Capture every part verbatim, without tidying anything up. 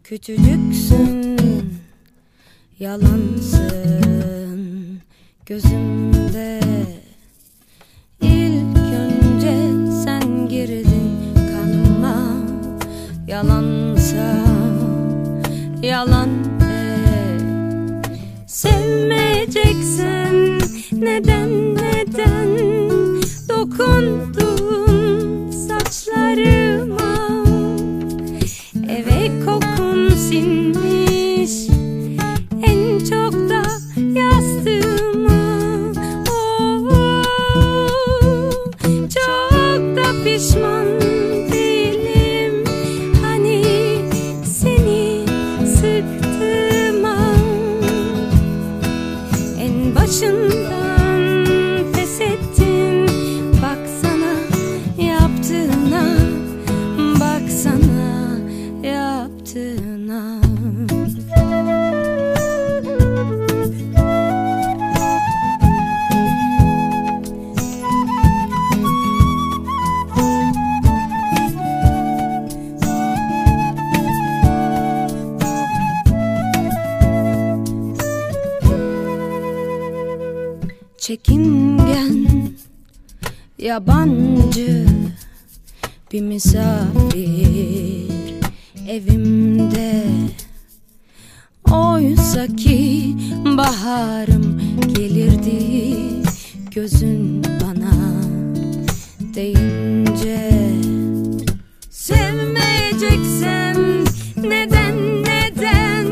Küçücüksün, yalansın gözümde. İlk önce sen girdin kanıma. Yalansa yalan de. Sevmeyeceksen neden neden dokundun saçlarıma? Eve kokun sinmiş, en çok da yastığıma. Oh, çok da pişman değilim, hani seni sıktığıma. En başından pes ettin, baksana yaptığına, baksana yaptığına. Çekingen, yabancı bir misafir evimde. Oysa ki baharım gelirdi gözün bana deyince. Sevmeyeceksen neden neden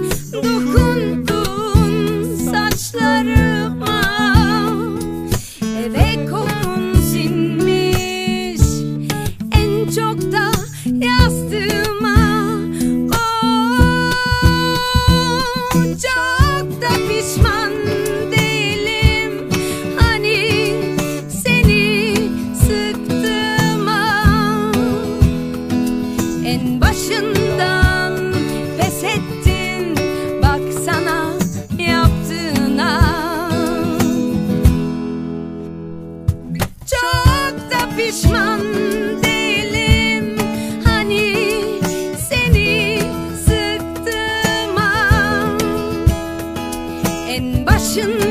dokundun saçlarıma? Eve kokun sinmiş, en çok da yastığıma. Oh, çok da pişman değilim, hani seni sıktığıma. En başından pes ettin, baksana yaptığına. Çok da pişman değilim, hani seni sıktığıma. En başından